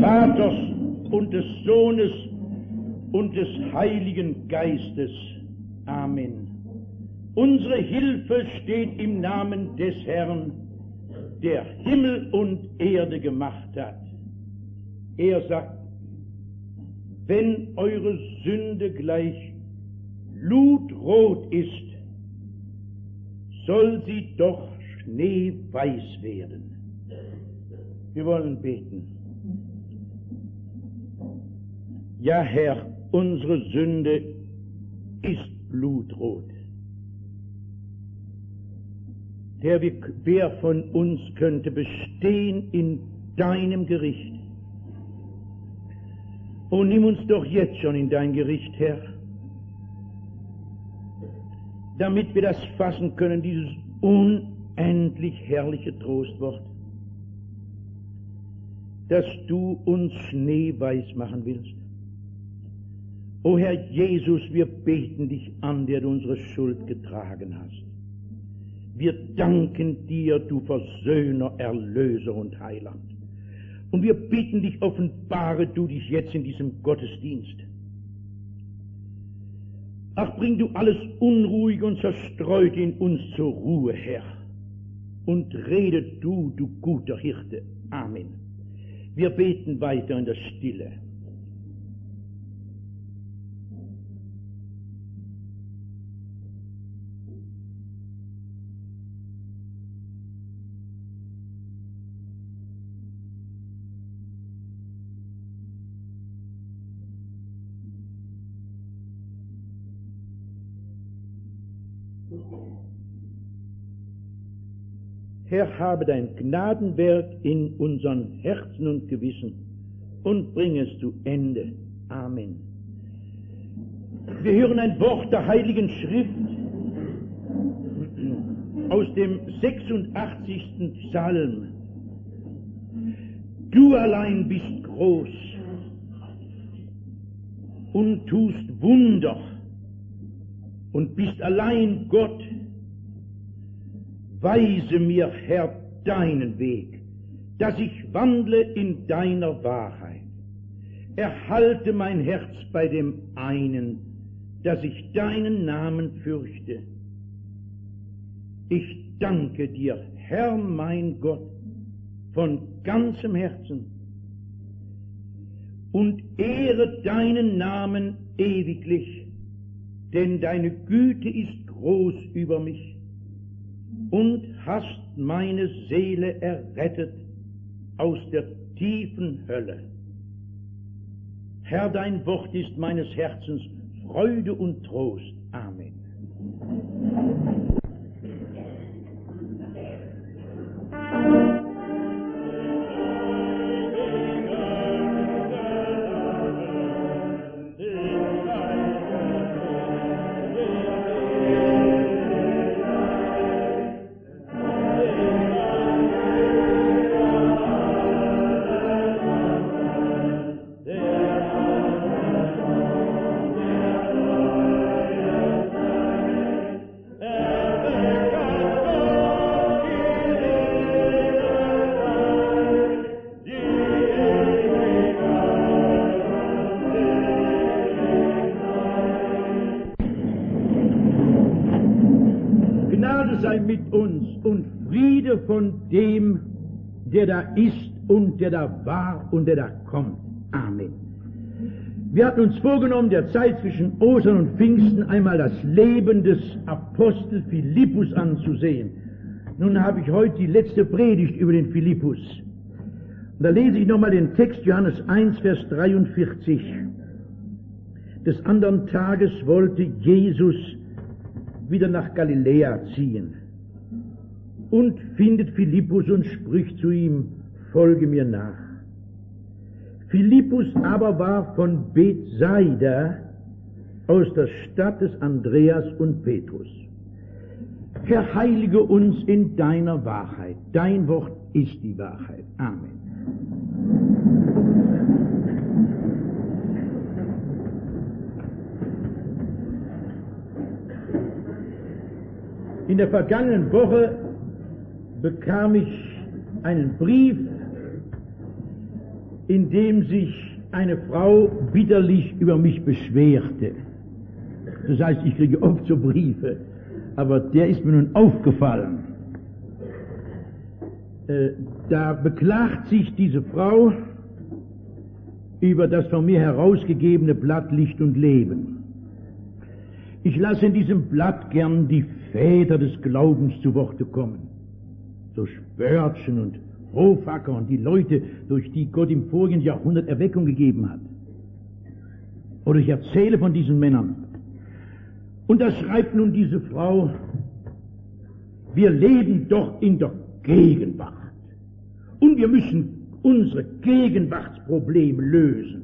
Vaters und des Sohnes und des Heiligen Geistes. Amen. Unsere Hilfe steht im Namen des Herrn, der Himmel und Erde gemacht hat. Er sagt, wenn eure Sünde gleich blutrot ist, soll sie doch schneeweiß werden. Wir wollen beten. Ja, Herr, unsere Sünde ist blutrot. Herr, wer von uns könnte bestehen in deinem Gericht? Oh, nimm uns doch jetzt schon in dein Gericht, Herr, damit wir das fassen können, dieses unendlich herrliche Trostwort, dass du uns schneeweiß machen willst. O Herr Jesus, wir beten dich an, der du unsere Schuld getragen hast. Wir danken dir, du Versöhner, Erlöser und Heiland. Und wir bitten dich, offenbare du dich jetzt in diesem Gottesdienst. Ach, bring du alles Unruhige und Zerstreute in uns zur Ruhe, Herr. Und rede du, du guter Hirte. Amen. Wir beten weiter in der Stille. Herr, habe dein Gnadenwerk in unseren Herzen und Gewissen und bring es zu Ende. Amen. Wir hören ein Wort der Heiligen Schrift aus dem 86. Psalm. Du allein bist groß und tust Wunder und bist allein Gott. Weise mir, Herr, deinen Weg, dass ich wandle in deiner Wahrheit. Erhalte mein Herz bei dem einen, dass ich deinen Namen fürchte. Ich danke dir, Herr mein Gott, von ganzem Herzen und ehre deinen Namen ewiglich, denn deine Güte ist groß über mich und hast meine Seele errettet aus der tiefen Hölle. Herr, dein Wort ist meines Herzens Freude und Trost. Amen. Von dem, der da ist und der da war und der da kommt. Amen. Wir hatten uns vorgenommen, der Zeit zwischen Ostern und Pfingsten einmal das Leben des Apostel Philippus anzusehen. Nun habe ich heute die letzte Predigt über den Philippus. Und da lese ich nochmal den Text Johannes 1, Vers 43. Des anderen Tages wollte Jesus wieder nach Galiläa ziehen und findet Philippus und spricht zu ihm, folge mir nach. Philippus aber war von Bethsaida, aus der Stadt des Andreas und Petrus. Herr, heilige uns in deiner Wahrheit. Dein Wort ist die Wahrheit. Amen. In der vergangenen Woche bekam ich einen Brief, in dem sich eine Frau bitterlich über mich beschwerte. Das heißt, ich kriege oft so Briefe, aber der ist mir nun aufgefallen. Da beklagt sich diese Frau über das von mir herausgegebene Blatt Licht und Leben. Ich lasse in diesem Blatt gern die Väter des Glaubens zu Worte kommen. So Spörtchen und Hofacker und die Leute, durch die Gott im vorigen Jahrhundert Erweckung gegeben hat. Oder ich erzähle von diesen Männern. Und da schreibt nun diese Frau, wir leben doch in der Gegenwart. Und wir müssen unsere Gegenwartsprobleme lösen.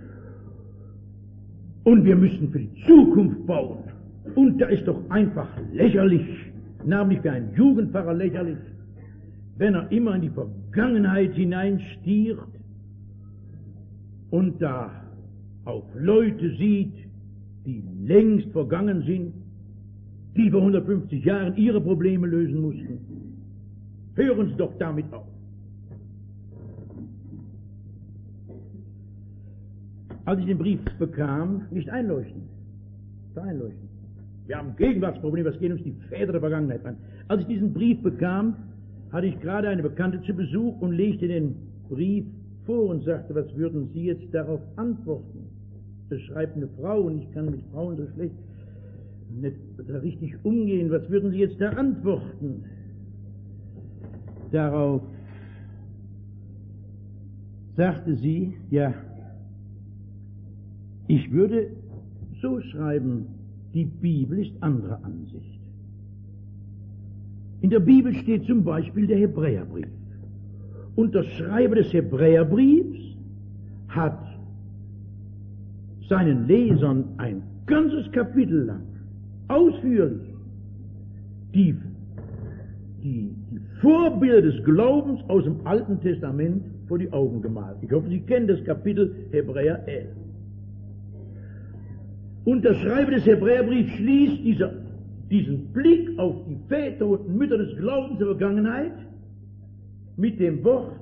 Und wir müssen für die Zukunft bauen. Und da ist doch einfach lächerlich, namentlich für einen Jugendpfarrer lächerlich, wenn er immer in die Vergangenheit hineinstiert und da auf Leute sieht, die längst vergangen sind, die vor 150 Jahren ihre Probleme lösen mussten. Hören Sie doch damit auf. Als ich den Brief bekam, nicht einleuchtend. Einleuchtend. Wir haben Gegenwartsprobleme, was gehen uns die Väter der Vergangenheit an. Als ich diesen Brief bekam, hatte ich gerade eine Bekannte zu Besuch und legte den Brief vor und sagte, was würden Sie jetzt darauf antworten? Das schreibt eine Frau und ich kann mit Frauen so schlecht nicht richtig umgehen. Was würden Sie jetzt da antworten? Darauf sagte sie, ja, ich würde so schreiben, die Bibel ist anderer Ansicht. In der Bibel steht zum Beispiel der Hebräerbrief. Und der Schreiber des Hebräerbriefs hat seinen Lesern ein ganzes Kapitel lang ausführlich die Vorbilder des Glaubens aus dem Alten Testament vor die Augen gemalt. Ich hoffe, Sie kennen das Kapitel Hebräer 11. Und der Schreiber des Hebräerbriefs schließt diesen Blick auf die Väter und Mütter des Glaubens der Vergangenheit mit dem Wort,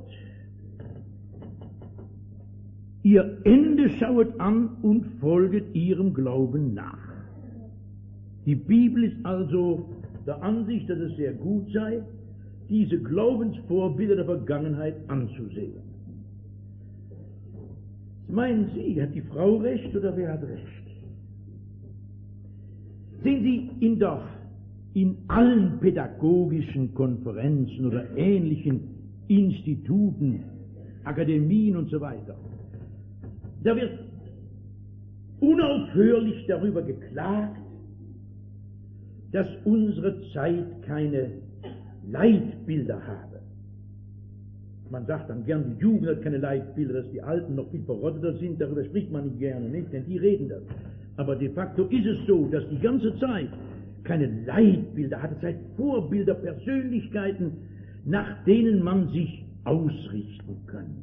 ihr Ende schauet an und folget ihrem Glauben nach. Die Bibel ist also der Ansicht, dass es sehr gut sei, diese Glaubensvorbilder der Vergangenheit anzusehen. Meinen Sie, hat die Frau recht oder wer hat recht? Sehen Sie, in allen pädagogischen Konferenzen oder ähnlichen Instituten, Akademien und so weiter, da wird unaufhörlich darüber geklagt, dass unsere Zeit keine Leitbilder habe. Man sagt dann gern, die Jugend hat keine Leitbilder, dass die Alten noch viel verrotteter sind, darüber spricht man nicht gerne, nicht, denn die reden das. Aber de facto ist es so, dass die ganze Zeit keine Leitbilder hatte, Zeit Vorbilder, Persönlichkeiten, nach denen man sich ausrichten könnte.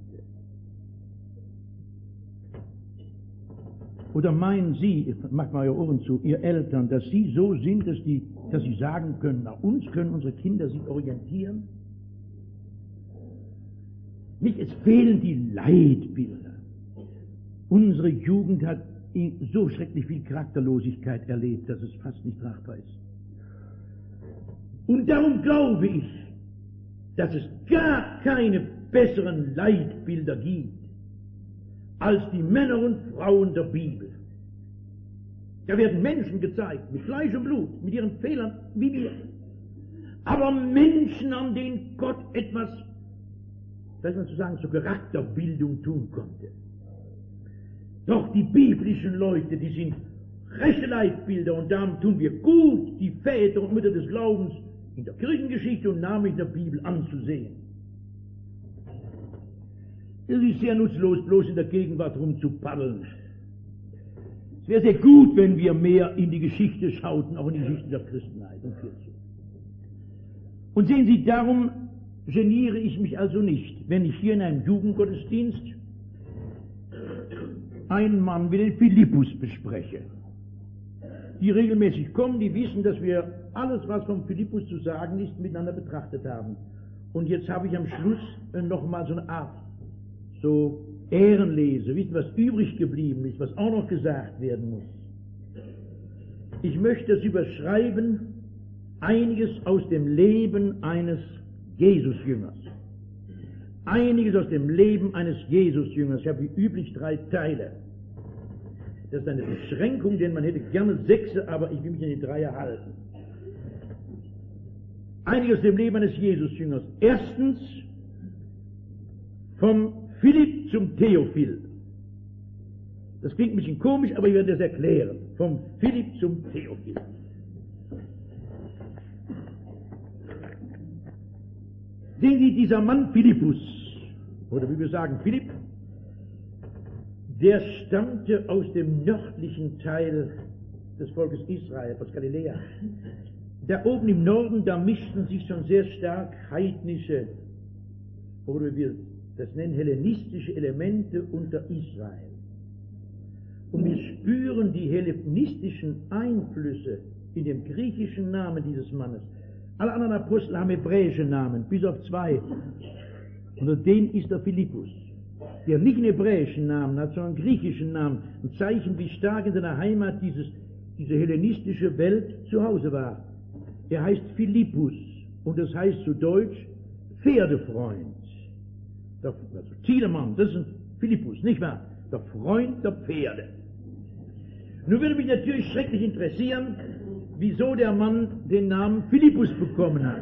Oder meinen Sie, macht mal Ihre Ohren zu, ihr Eltern, dass Sie so sind, dass Sie sagen können, nach uns können unsere Kinder sich orientieren? Nicht, es fehlen die Leitbilder. Unsere Jugend hat so schrecklich viel Charakterlosigkeit erlebt, dass es fast nicht tragbar ist. Und darum glaube ich, dass es gar keine besseren Leitbilder gibt als die Männer und Frauen der Bibel. Da werden Menschen gezeigt, mit Fleisch und Blut, mit ihren Fehlern wie wir. Aber Menschen, an denen Gott etwas, vielleicht mal zu sagen, zur Charakterbildung tun konnte. Doch die biblischen Leute, die sind rechte Leitbilder und darum tun wir gut, die Väter und Mütter des Glaubens in der Kirchengeschichte und namentlich in der Bibel anzusehen. Es ist sehr nutzlos, bloß in der Gegenwart rumzupaddeln. Es wäre sehr gut, wenn wir mehr in die Geschichte schauten, auch in die Geschichte der Christenheit und Kirche. Und sehen Sie, darum geniere ich mich also nicht, wenn ich hier in einem Jugendgottesdienst einen Mann wie den Philippus bespreche. Die regelmäßig kommen, die wissen, dass wir alles, was vom Philippus zu sagen ist, miteinander betrachtet haben. Und jetzt habe ich am Schluss nochmal so eine Art, so Ehren lese, wisst ihr, was übrig geblieben ist, was auch noch gesagt werden muss? Ich möchte es überschreiben, einiges aus dem Leben eines Jesusjüngers. Einiges aus dem Leben eines Jesusjüngers. Ich habe wie üblich 3 Teile. Das ist eine Beschränkung, denn man hätte gerne 6, aber ich will mich an die 3 halten. Einiges aus dem Leben eines Jesusjüngers. Erstens, vom Philipp zum Theophil. Das klingt ein bisschen komisch, aber ich werde das erklären. Vom Philipp zum Theophil. Sehen Sie, dieser Mann Philippus, oder wie wir sagen Philipp, der stammte aus dem nördlichen Teil des Volkes Israel, aus Galiläa. Da oben im Norden, da mischten sich schon sehr stark heidnische, oder wie wir das nennen, hellenistische Elemente unter Israel. Und wir spüren die hellenistischen Einflüsse in dem griechischen Namen dieses Mannes. Alle anderen Apostel haben hebräische Namen, bis auf 2. Unter denen ist der Philippus, der nicht einen hebräischen Namen hat, sondern einen griechischen Namen. Ein Zeichen, wie stark in seiner Heimat diese hellenistische Welt zu Hause war. Er heißt Philippus und das heißt zu Deutsch Pferdefreund. Also Thielemann, das ist ein Philippus, nicht wahr? Der Freund der Pferde. Nun würde mich natürlich schrecklich interessieren, wieso der Mann den Namen Philippus bekommen hat.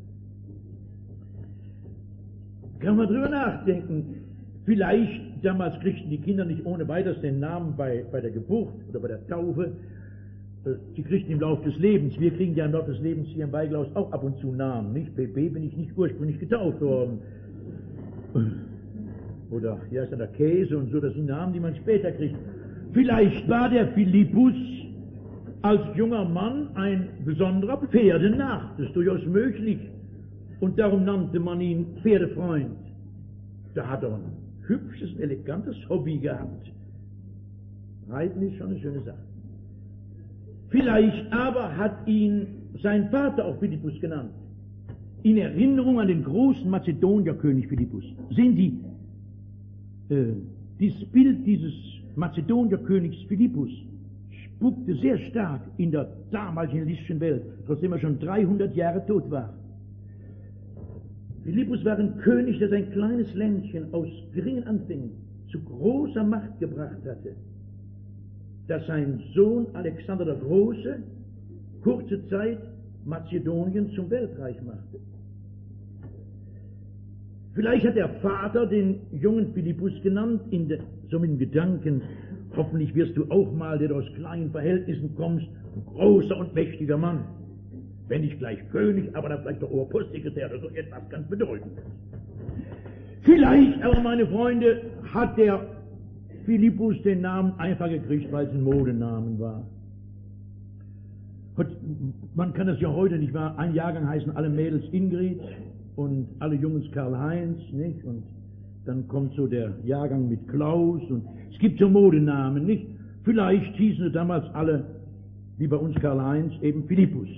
Kann man drüber nachdenken. Vielleicht, damals kriegten die Kinder nicht ohne weiteres den Namen bei der Geburt oder bei der Taufe. Sie kriegten im Laufe des Lebens. Wir kriegen ja im Laufe des Lebens hier im Weiglaus auch ab und zu Namen. Nicht? PP bin ich nicht ursprünglich getauft worden. Oder hier ist dann der Käse und so, das sind Namen, die man später kriegt. Vielleicht war der Philippus als junger Mann ein besonderer Pferdenarr. Das ist durchaus möglich. Und darum nannte man ihn Pferdefreund. Da hat er ein hübsches, elegantes Hobby gehabt. Reiten ist schon eine schöne Sache. Vielleicht aber hat ihn sein Vater auch Philippus genannt. In Erinnerung an den großen Mazedonierkönig Philippus. Sehen Sie, dieses Bild dieses Mazedonierkönigs Philippus spukte sehr stark in der damaligen hellenistischen Welt, trotzdem er schon 300 Jahre tot war. Philippus war ein König, der sein kleines Ländchen aus geringen Anfängen zu großer Macht gebracht hatte, dass sein Sohn Alexander der Große kurze Zeit Mazedonien zum Weltreich machte. Vielleicht hat der Vater den jungen Philippus genannt, so mit dem Gedanken, hoffentlich wirst du auch mal, der du aus kleinen Verhältnissen kommst, ein großer und mächtiger Mann. Wenn nicht gleich König, aber dann vielleicht der Oberpostsekretär oder so etwas ganz Bedeutendes. Vielleicht aber, meine Freunde, hat der Philippus den Namen einfach gekriegt, weil es ein Modenamen war. Man kann das ja heute nicht wahr. Ein Jahrgang heißen alle Mädels Ingrid und alle Jungs Karl-Heinz, nicht? Und dann kommt so der Jahrgang mit Klaus und es gibt so Modenamen, nicht? Vielleicht hießen sie damals alle, wie bei uns Karl-Heinz, eben Philippus.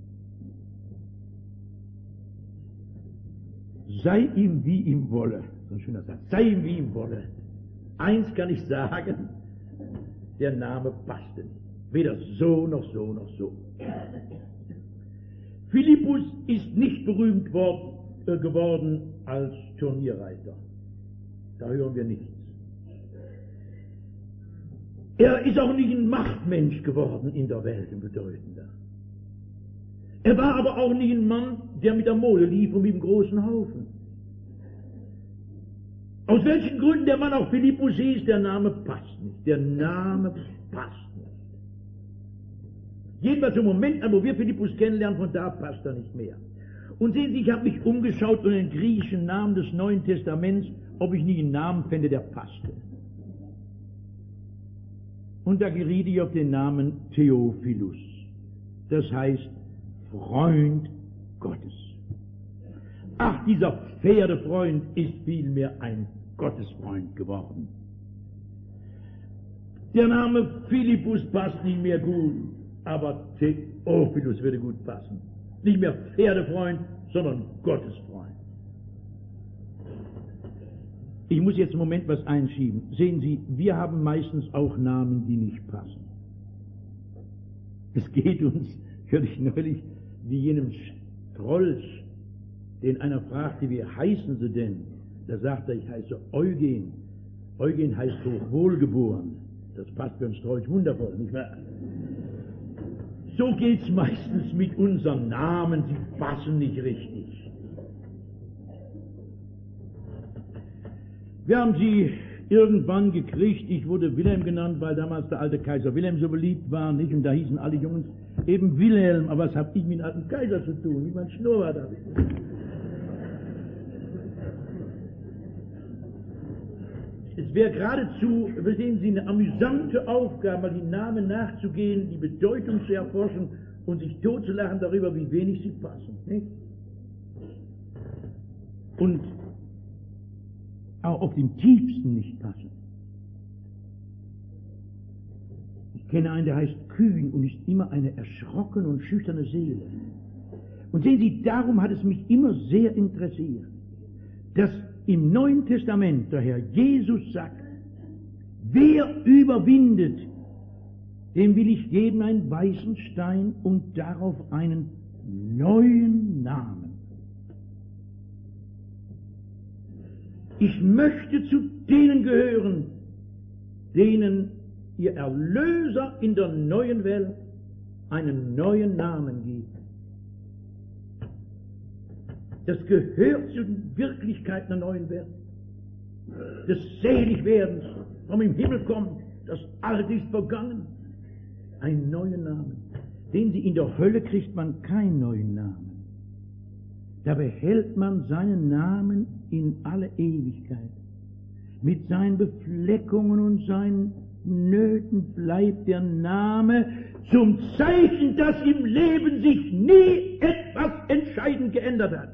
Sei ihm wie ihm wolle, so ein schöner Satz, sei ihm wie ihm wolle. Eins kann ich sagen, der Name passte nicht. Weder so noch so noch so. Philippus ist nicht berühmt geworden als Turnierreiter. Da hören wir nichts. Er ist auch nicht ein Machtmensch geworden in der Welt, ein bedeutender. Er war aber auch nicht ein Mann, der mit der Mode lief und mit dem großen Haufen. Aus welchen Gründen der Mann auch Philippus hieß, der Name passt nicht. Der Name passt nicht. Jedenfalls im Moment, wo wir Philippus kennenlernen, von da passt er nicht mehr. Und sehen Sie, ich habe mich umgeschaut unter den griechischen Namen des Neuen Testaments, ob ich nicht einen Namen fände, der passte. Und da geriet ich auf den Namen Theophilus. Das heißt Freund Gottes. Ach, dieser Pferdefreund ist vielmehr ein Gottesfreund geworden. Der Name Philippus passt nicht mehr gut, aber Theophilus würde gut passen. Nicht mehr Pferdefreund, sondern Gottesfreund. Ich muss jetzt einen Moment was einschieben. Sehen Sie, wir haben meistens auch Namen, die nicht passen. Es geht uns, hörte ich neulich, wie jenem Strolch, den einer fragte, wie heißen Sie denn? Da sagte er, ich heiße Eugen. Eugen heißt hochwohlgeboren. Das passt für einen Strolch wundervoll, nicht wahr? So geht's meistens mit unseren Namen, sie passen nicht richtig. Wir haben sie irgendwann gekriegt, ich wurde Wilhelm genannt, weil damals der alte Kaiser Wilhelm so beliebt war, nicht? Und da hießen alle Jungs eben Wilhelm, aber was habe ich mit dem alten Kaiser zu tun? Ich mein Schnurrbart habe ich. Es wäre geradezu, verstehen Sie, eine amüsante Aufgabe, mal die Namen nachzugehen, die Bedeutung zu erforschen und sich totzulachen darüber, wie wenig sie passen. Nicht? Und auch auf dem tiefsten nicht passen. Ich kenne einen, der heißt Kühn und ist immer eine erschrockene und schüchterne Seele. Und sehen Sie, darum hat es mich immer sehr interessiert, dass im Neuen Testament der Herr Jesus sagt, wer überwindet, dem will ich geben einen weißen Stein und darauf einen neuen Namen. Ich möchte zu denen gehören, denen ihr Erlöser in der neuen Welt einen neuen Namen gibt. Das gehört zu den Wirklichkeiten der neuen Welt, des Seligwerdens, vom im Himmel kommt, das Alte ist vergangen, einen neuen Namen. Den Sie in der Hölle kriegt man keinen neuen Namen. Da behält man seinen Namen in alle Ewigkeit. Mit seinen Befleckungen und seinen Nöten bleibt der Name zum Zeichen, dass im Leben sich nie etwas entscheidend geändert hat.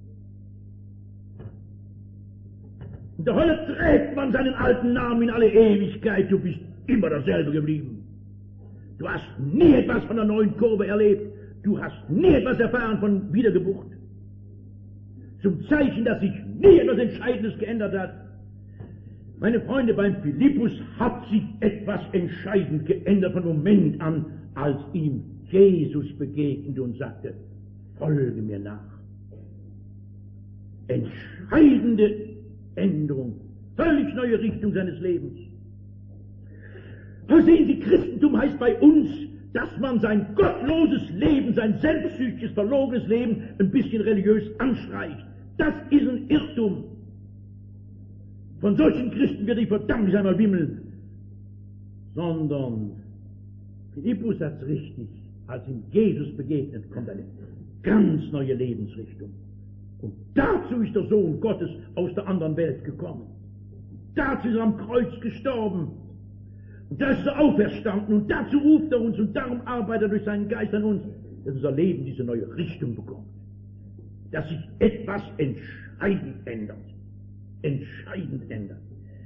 In der Hölle trägt man seinen alten Namen in alle Ewigkeit. Du bist immer dasselbe geblieben. Du hast nie etwas von der neuen Kurve erlebt. Du hast nie etwas erfahren von Wiedergeburt. Zum Zeichen, dass sich nie etwas Entscheidendes geändert hat. Meine Freunde, beim Philippus hat sich etwas entscheidend geändert von Moment an, als ihm Jesus begegnete und sagte, folge mir nach. Entscheidende Änderung, völlig neue Richtung seines Lebens. Sehen Sie, Christentum heißt bei uns, dass man sein gottloses Leben, sein selbstsüchtiges, verlogenes Leben ein bisschen religiös anstreicht. Das ist ein Irrtum. Von solchen Christen wird die verdammt einmal wimmeln. Sondern Philippus hat es richtig, als ihm Jesus begegnet, kommt eine ganz neue Lebensrichtung. Und dazu ist der Sohn Gottes aus der anderen Welt gekommen. Dazu ist er am Kreuz gestorben. Und da ist er auferstanden und dazu ruft er uns und darum arbeitet er durch seinen Geist an uns, dass unser Leben diese neue Richtung bekommt. Dass sich etwas entscheidend ändert. Entscheidend ändert.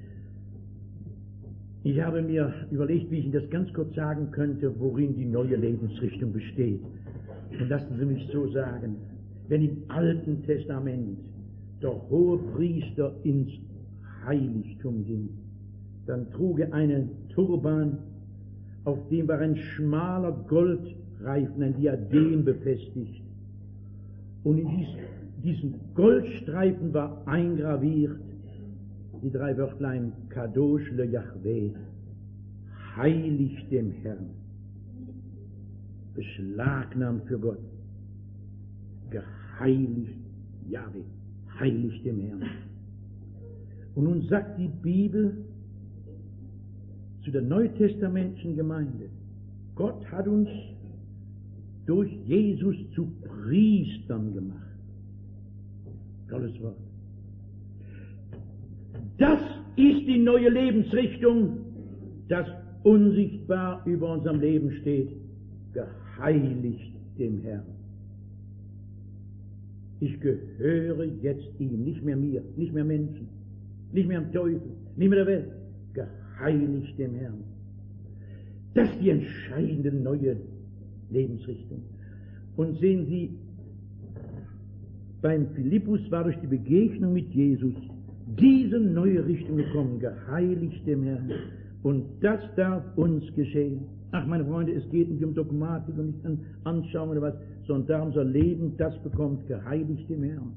Ich habe mir überlegt, wie ich Ihnen das ganz kurz sagen könnte, worin die neue Lebensrichtung besteht. Und lassen Sie mich so sagen, wenn im Alten Testament der Hohepriester ins Heiligtum ging, dann trug er einen Turban, auf dem war ein schmaler Goldreifen, ein Diadem befestigt. Und in diesen Goldstreifen war eingraviert die 3 Wörtlein Kadosh le Yahweh, heilig dem Herrn, beschlagnahmt für Gott, geheiligt Yahweh, heilig dem Herrn. Und nun sagt die Bibel zu der neutestamentlichen Gemeinde, Gott hat uns durch Jesus zu Priestern gemacht. Tolles Wort. Das ist die neue Lebensrichtung, das unsichtbar über unserem Leben steht, geheiligt dem Herrn. Ich gehöre jetzt ihm, nicht mehr mir, nicht mehr Menschen, nicht mehr am Teufel, nicht mehr der Welt, geheiligt dem Herrn. Das ist die entscheidende neue Lebensrichtung. Und sehen Sie, beim Philippus war durch die Begegnung mit Jesus diese neue Richtung gekommen, geheiligt dem Herrn. Und das darf uns geschehen. Ach, meine Freunde, es geht nicht um Dogmatik und nicht an Anschauung oder was, sondern darum, unser Leben, das bekommt geheiligt dem Herrn.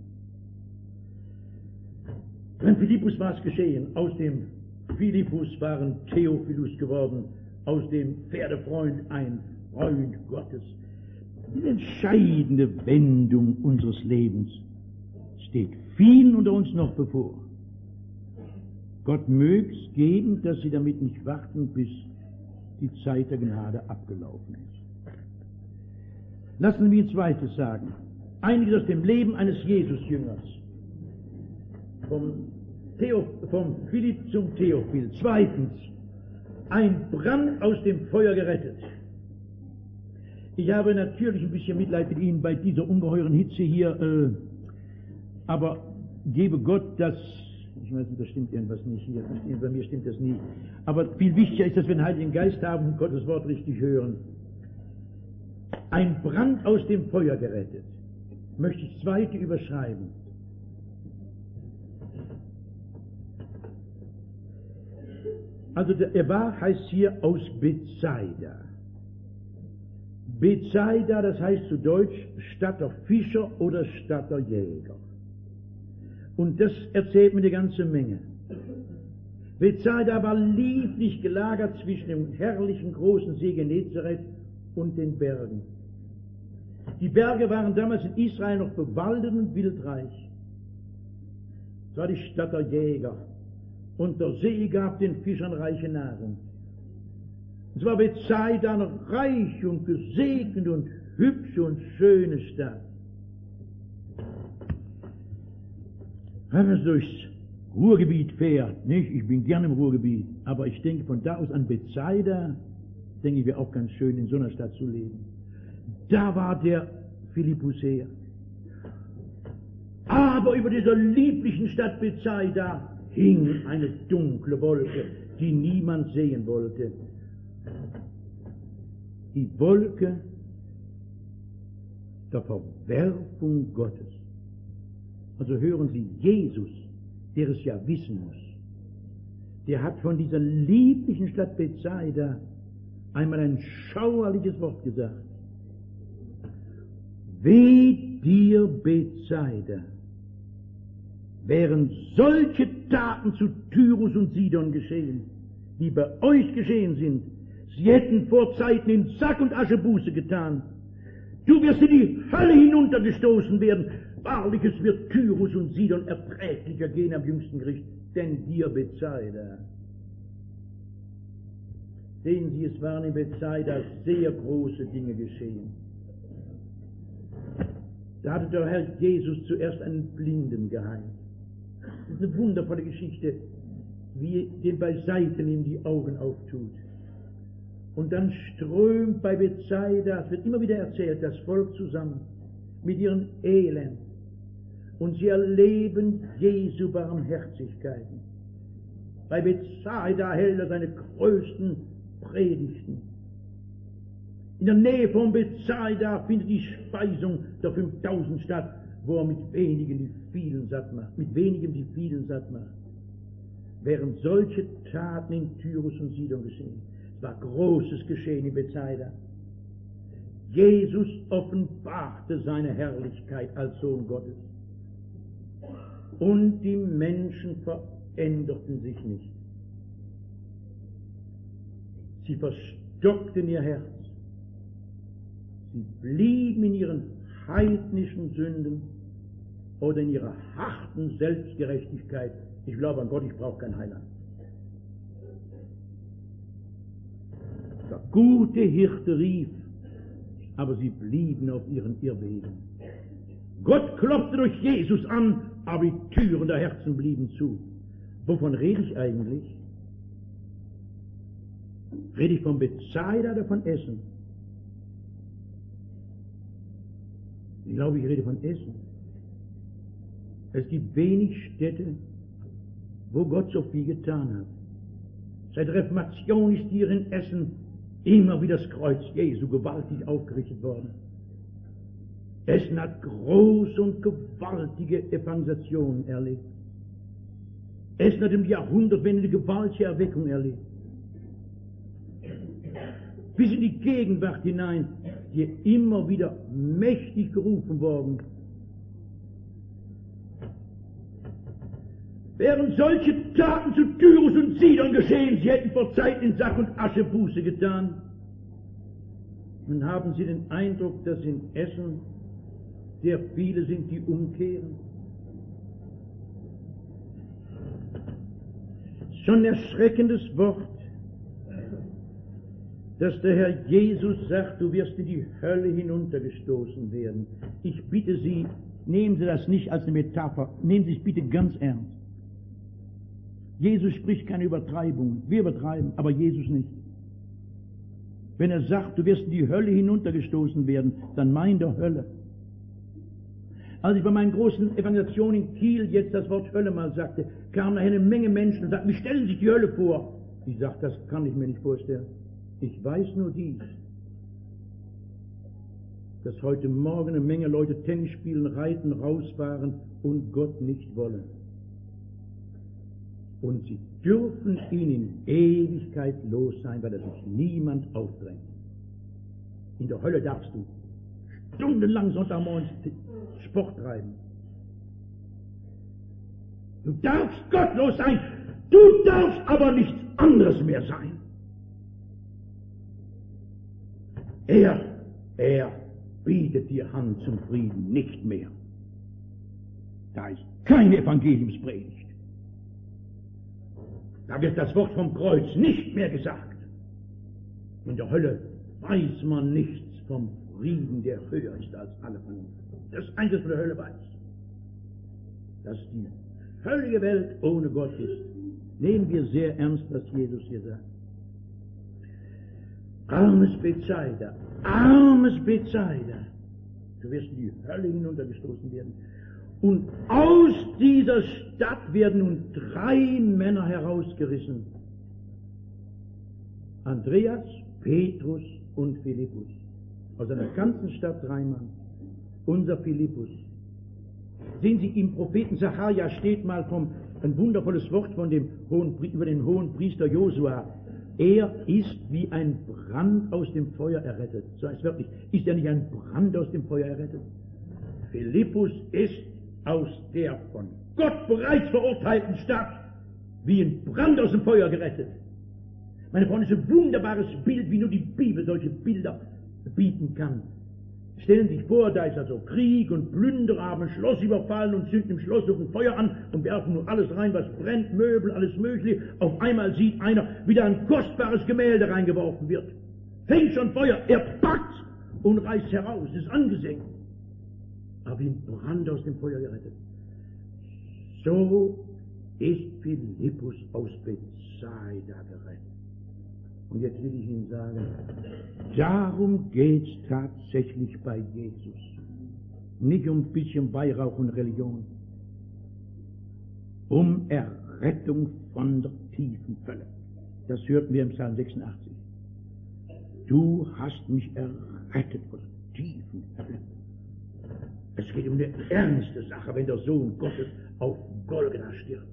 Beim Philippus war es geschehen. Aus dem Philippus war ein Theophilus geworden, aus dem Pferdefreund ein Freund Gottes. Die entscheidende Wendung unseres Lebens steht vielen unter uns noch bevor. Gott mög's geben, dass sie damit nicht warten, bis die Zeit der Gnade abgelaufen ist. Lassen wir Zweites sagen. Einiges aus dem Leben eines Jesus-Jüngers. Vom Philipp zum Theophil. Zweitens, ein Brand aus dem Feuer gerettet. Ich habe natürlich ein bisschen Mitleid mit Ihnen bei dieser ungeheuren Hitze hier, aber gebe Gott das, ich weiß nicht, da stimmt irgendwas nicht hier, bei mir stimmt das nie, aber viel wichtiger ist, dass wir den Heiligen Geist haben und Gottes Wort richtig hören. Ein Brand aus dem Feuer gerettet. Möchte ich zweite überschreiben. Also er war, heißt hier, aus Bethsaida. Bethsaida, das heißt zu Deutsch Stadt der Fischer oder Stadt der Jäger. Und das erzählt mir eine ganze Menge. Bethsaida war lieblich gelagert zwischen dem herrlichen großen See Genezareth und den Bergen. Die Berge waren damals in Israel noch bewaldet und wildreich. Es war die Stadt der Jäger. Und der See gab den Fischern reiche Nahrung. Es war Bethsaida noch reich und gesegnet und hübsche und schöne Stadt. Wenn man durchs Ruhrgebiet fährt, nicht? Ich bin gern im Ruhrgebiet, aber ich denke von da aus an Bethsaida, denke ich, wäre auch ganz schön, in so einer Stadt zu leben. Da war der Philippus her. Aber über dieser lieblichen Stadt Bethsaida hing eine dunkle Wolke, die niemand sehen wollte. Die Wolke der Verwerfung Gottes. Also hören Sie, Jesus, der es ja wissen muss, der hat von dieser lieblichen Stadt Bethsaida einmal ein schauerliches Wort gesagt. Weh dir, Bethsaida, wären solche Taten zu Tyrus und Sidon geschehen, die bei euch geschehen sind, sie hätten vor Zeiten in Sack und Asche Buße getan. Du wirst in die Hölle hinuntergestoßen werden. Wahrlich, es wird Tyrus und Sidon erträglicher gehen am jüngsten Gericht, denn dir, Bethsaida. Sehen Sie, es waren in Bethsaida sehr große Dinge geschehen. Da hatte der Herr Jesus zuerst einen Blinden geheilt. Das ist eine wundervolle Geschichte, wie den bei Seiten ihm die Augen auftut. Und dann strömt bei Bethsaida, es wird immer wieder erzählt, das Volk zusammen mit ihren Elend. Und sie erleben Jesu Barmherzigkeiten. Bei Bethsaida hält er seine größten Predigten. In der Nähe von Bethsaida findet die Speisung der 5000 statt, wo er mit wenigem die vielen satt macht. Während solche Taten in Tyrus und Sidon geschehen. Es war großes Geschehen in Bethsaida. Jesus offenbarte seine Herrlichkeit als Sohn Gottes. Und die Menschen veränderten sich nicht. Sie verstockten ihr Herz. Sie blieben in ihren heidnischen Sünden oder in ihrer harten Selbstgerechtigkeit. Ich glaube an Gott, ich brauche kein Heiland. Der gute Hirte rief, aber sie blieben auf ihren Irrwegen. Gott klopfte durch Jesus an, aber die Türen der Herzen blieben zu. Wovon rede ich eigentlich? Rede ich von Bethsaida oder von Essen? Ich glaube, ich rede von Essen. Es gibt wenig Städte, wo Gott so viel getan hat. Seit Reformation ist hier in Essen immer wieder das Kreuz Jesu gewaltig aufgerichtet worden. Essen hat große und gewaltige Evangelisationen erlebt. Essen hat im Jahrhundertwende eine gewaltige Erweckung erlebt. Bis in die Gegenwart hinein, die immer wieder mächtig gerufen worden. Wären solche Taten zu Tyrus und Sidon geschehen, sie hätten vor Zeit in Sack und Asche Buße getan. Und haben Sie den Eindruck, dass in Essen sehr viele sind, die umkehren? Schon ein erschreckendes Wort, dass der Herr Jesus sagt, du wirst in die Hölle hinuntergestoßen werden. Ich bitte Sie, nehmen Sie das nicht als eine Metapher, nehmen Sie es bitte ganz ernst. Jesus spricht keine Übertreibungen. Wir übertreiben, aber Jesus nicht. Wenn er sagt, du wirst in die Hölle hinuntergestoßen werden, dann meint er Hölle. Als ich bei meinen großen Evangelisationen in Kiel jetzt das Wort Hölle mal sagte, kamen daher eine Menge Menschen und sagten, wie stellen Sie sich die Hölle vor? Ich sagte, das kann ich mir nicht vorstellen. Ich weiß nur dies, dass heute Morgen eine Menge Leute Tennis spielen, reiten, rausfahren und Gott nicht wollen. Und sie dürfen ihn in Ewigkeit los sein, weil er sich niemand aufdrängt. In der Hölle darfst du stundenlang Sonntagmorgens Sport treiben. Du darfst gottlos sein, du darfst aber nichts anderes mehr sein. Er bietet dir Hand zum Frieden nicht mehr. Da ist keine Evangeliumspredigt. Da wird das Wort vom Kreuz nicht mehr gesagt. In der Hölle weiß man nichts vom Frieden, der höher ist als alle Vernunft. Das Einzige, was von der Hölle weiß, dass die völlige Welt ohne Gott ist. Nehmen wir sehr ernst, was Jesus hier sagt. Armes Bethsaida, du wirst in die Hölle hinuntergestoßen werden. Und aus dieser Stadt werden nun 3 Männer herausgerissen. Andreas, Petrus und Philippus. Aus einer ganzen Stadt 3 Mann. Unser Philippus. Sehen Sie, im Propheten Sacharja steht mal ein wundervolles Wort über den hohen Priester Josua. Er ist wie ein Brand aus dem Feuer errettet. So heißt es wörtlich. Ist er nicht ein Brand aus dem Feuer errettet? Philippus ist aus der von Gott bereits verurteilten Stadt wie ein Brand aus dem Feuer gerettet. Meine Freunde, es ist ein wunderbares Bild, wie nur die Bibel solche Bilder bieten kann. Stellen Sie sich vor, da ist also Krieg und Plünderer haben ein Schloss überfallen und zünden im Schloss noch ein Feuer an und werfen nun alles rein, was brennt, Möbel, alles Mögliche. Auf einmal sieht einer, wie da ein kostbares Gemälde reingeworfen wird. Fängt schon Feuer, er packt und reißt heraus, ist angesenkt. Aber wie ein Brand aus dem Feuer gerettet. So ist Philippus aus Bethsaida gerettet. Und jetzt will ich Ihnen sagen, darum geht es tatsächlich bei Jesus. Nicht um ein bisschen Weihrauch und Religion. Um Errettung von der tiefen Hölle. Das hörten wir im Psalm 86. Du hast mich errettet von der tiefen Hölle. Es geht um eine ernste Sache, wenn der Sohn Gottes auf Golgatha stirbt.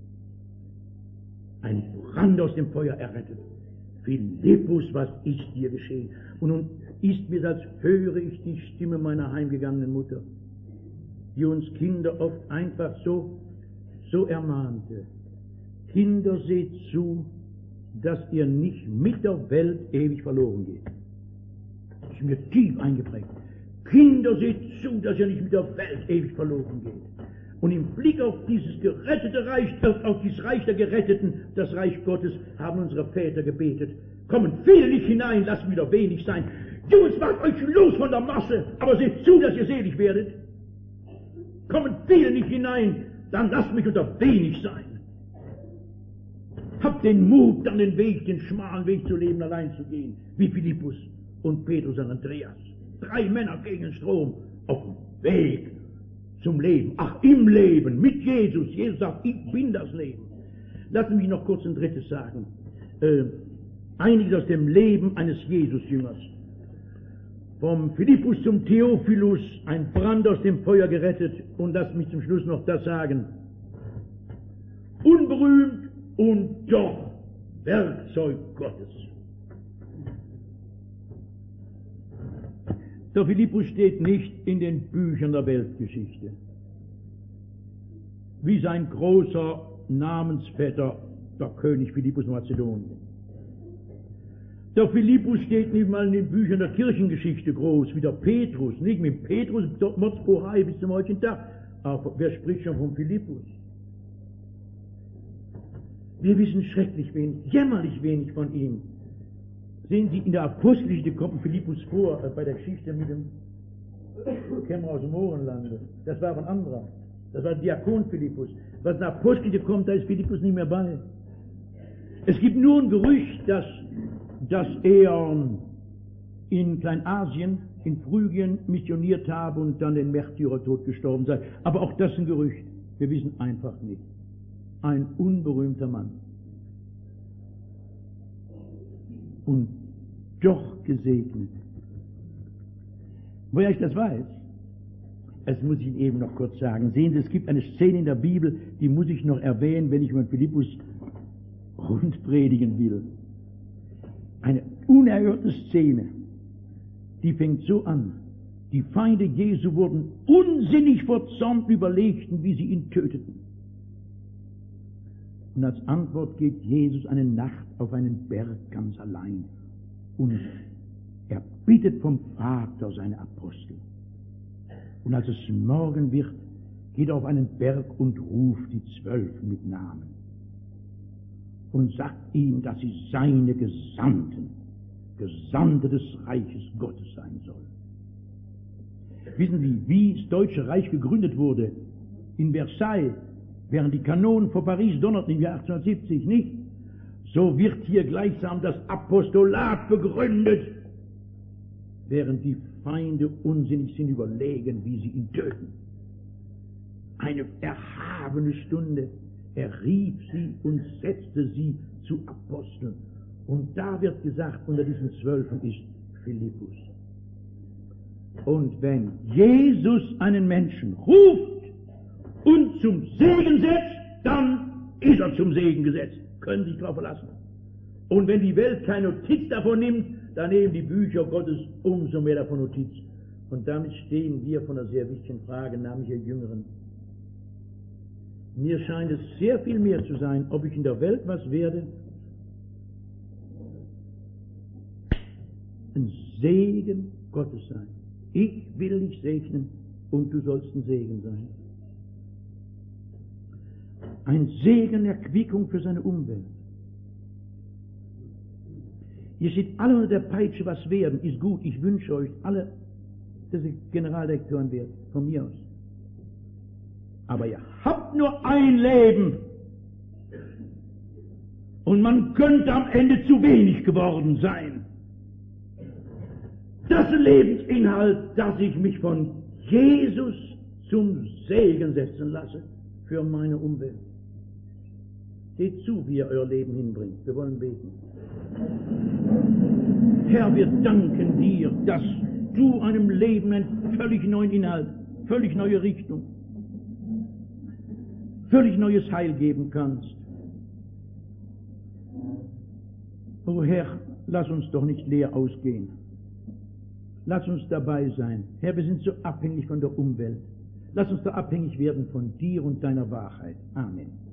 Ein Brand aus dem Feuer errettet. Philippus, was ist dir geschehen? Und nun ist mir, als höre ich die Stimme meiner heimgegangenen Mutter, die uns Kinder oft einfach so ermahnte. Kinder, seht zu, dass ihr nicht mit der Welt ewig verloren geht. Das ist mir tief eingeprägt. Kinder, seht zu, dass ihr nicht mit der Welt ewig verloren geht. Und im Blick auf dieses gerettete Reich, auf dieses Reich der Geretteten, das Reich Gottes, haben unsere Väter gebetet. Kommen viele nicht hinein, lasst wieder wenig sein. Jungs, macht euch los von der Masse, aber seht zu, dass ihr selig werdet. Kommen viele nicht hinein, dann lasst mich unter wenig sein. Habt den Mut, dann den schmalen Weg zu leben, allein zu gehen, wie Philippus und Petrus und Andreas. 3 Männer gegen den Strom, auf dem Weg zum Leben. Ach, im Leben, mit Jesus. Jesus sagt, ich bin das Leben. Lassen Sie mich noch kurz ein drittes sagen. Einiges aus dem Leben eines Jesus-Jüngers. Vom Philippus zum Theophilus, ein Brand aus dem Feuer gerettet. Und lassen mich zum Schluss noch das sagen. unberühmt und doch Werkzeug Gottes. Der Philippus steht nicht in den Büchern der Weltgeschichte, wie sein großer Namensvetter, der König Philippus Mazedonien. Der Philippus steht nicht mal in den Büchern der Kirchengeschichte groß, wie der Petrus, nicht mit Petrus, dort Mordsbohrei bis zum heutigen Tag. Aber wer spricht schon vom Philippus? Wir wissen schrecklich wenig, jämmerlich wenig von ihm. Sehen Sie, in der Apostelgeschichte kommt Philippus vor, bei der Geschichte mit dem Kämmerer aus dem Mohrenlande. Das war ein anderer. Das war Diakon Philippus. Was in der Apostelgeschichte kommt, da ist Philippus nicht mehr bei. Es gibt nur ein Gerücht, dass er in Kleinasien, in Phrygien missioniert habe und dann den Märtyrertod gestorben sei. Aber auch das ist ein Gerücht. Wir wissen einfach nicht. Ein unberühmter Mann. Und doch gesegnet. Woher ich das weiß, das muss ich Ihnen eben noch kurz sagen. Sehen Sie, es gibt eine Szene in der Bibel, die muss ich noch erwähnen, wenn ich über Philippus rund predigen will. Eine unerhörte Szene, die fängt so an. Die Feinde Jesu wurden unsinnig vor Zorn, überlegten, wie sie ihn töteten. Und als Antwort geht Jesus eine Nacht auf einen Berg ganz allein. Und er bittet vom Vater seine Apostel. Und als es Morgen wird, geht er auf einen Berg und ruft die 12 mit Namen. Und sagt ihnen, dass sie seine Gesandte des Reiches Gottes sein sollen. Wissen Sie, wie das Deutsche Reich gegründet wurde? In Versailles, während die Kanonen vor Paris donnerten im Jahr 1870, nicht? So wird hier gleichsam das Apostolat begründet, während die Feinde unsinnig sind, überlegen, wie sie ihn töten. Eine erhabene Stunde. Er rief sie und setzte sie zu Aposteln. Und da wird gesagt, unter diesen 12 ist Philippus. Und wenn Jesus einen Menschen ruft und zum Segen setzt, dann ist er zum Segen gesetzt. Können Sie sich darauf verlassen. Und wenn die Welt keine Notiz davon nimmt, dann nehmen die Bücher Gottes umso mehr davon Notiz. Und damit stehen wir vor einer sehr wichtigen Frage, nämlich ihr Jüngeren. Mir scheint es sehr viel mehr zu sein, ob ich in der Welt was werde, ein Segen Gottes sein. Ich will dich segnen und du sollst ein Segen sein. Ein Segen, Erquickung für seine Umwelt. Ihr seht alle unter der Peitsche was werden, ist gut. Ich wünsche euch alle, dass ihr Generaldirektoren werdet, von mir aus. Aber ihr habt nur ein Leben. Und man könnte am Ende zu wenig geworden sein. Das ist ein Lebensinhalt, dass ich mich von Jesus zum Segen setzen lasse für meine Umwelt. Seht zu, wie ihr euer Leben hinbringt. Wir wollen beten. Herr, wir danken dir, dass du einem Leben einen völlig neuen Inhalt, völlig neue Richtung, völlig neues Heil geben kannst. O Herr, lass uns doch nicht leer ausgehen. Lass uns dabei sein. Herr, wir sind so abhängig von der Umwelt. Lass uns da abhängig werden von dir und deiner Wahrheit. Amen.